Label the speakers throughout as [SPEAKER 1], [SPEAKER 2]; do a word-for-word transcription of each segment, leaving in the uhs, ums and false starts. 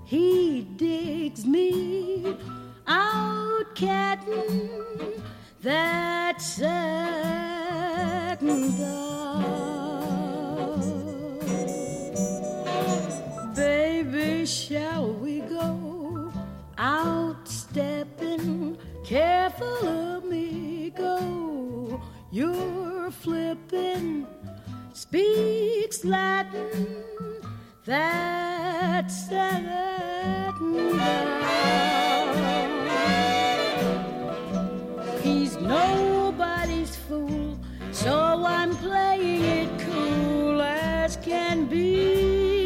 [SPEAKER 1] he digs me out cattin' that satin dove. Baby, shall we go out stepping? Careful of me, go. You're flipping, speaks Latin, that's Latin. He's nobody's fool, so I'm playing it cool as can be.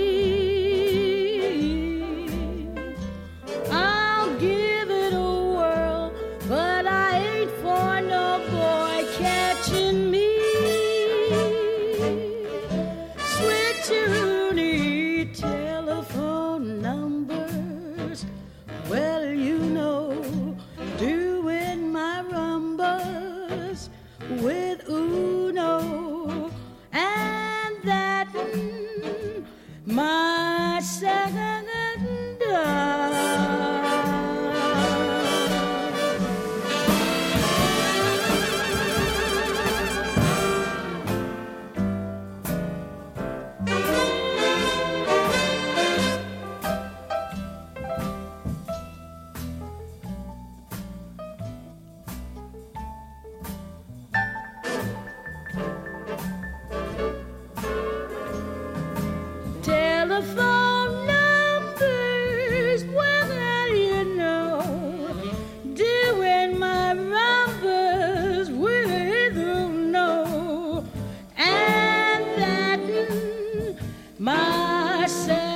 [SPEAKER 1] I'll give it a whirl, but I ain't for no boy catching me. Switcheroony telephone numbers, well, you know, doing my rumbas with Uno and that, my second dove. Telephone numbers, well, you know, doing my rumbas with Uno and that, my